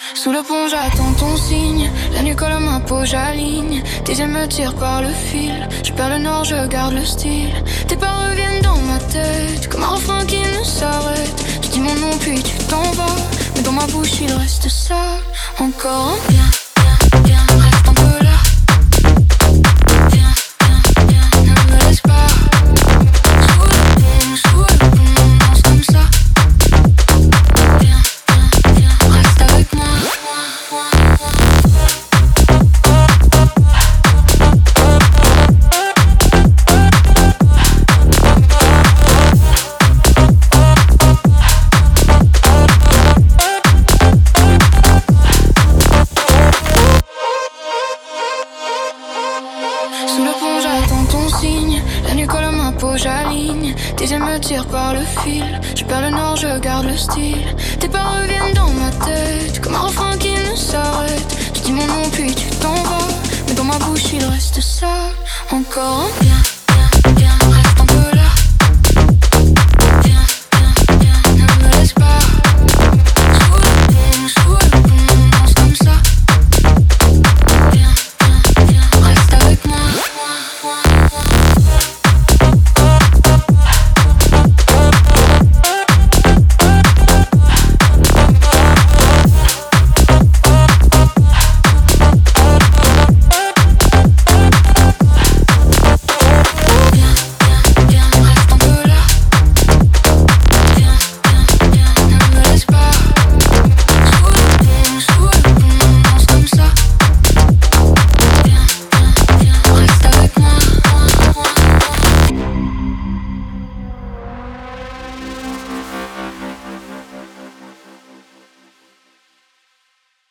Sous le pont j'attends ton signe. La nuit colle à ma peau, j'aligne. Tes yeux me tirent par le fil. Je perds le nord, je garde le style. Tes pas reviennent dans ma tête comme un refrain qui ne s'arrête. Tu dis mon nom puis tu t'en vas, mais dans ma bouche il reste ça. Encore un bien, bien, bien, reste un peu là. Viens, viens, viens, ne me laisse pas. Sous le pont, on danse comme ça. Viens, viens, viens, reste avec moi. Sous le pont j'attends ton signe. La nuit colle à ma peau, j'aligne. Tes yeux me tirent par le fil. Je perds le nord, je garde le style. Tes pas reviennent dans ma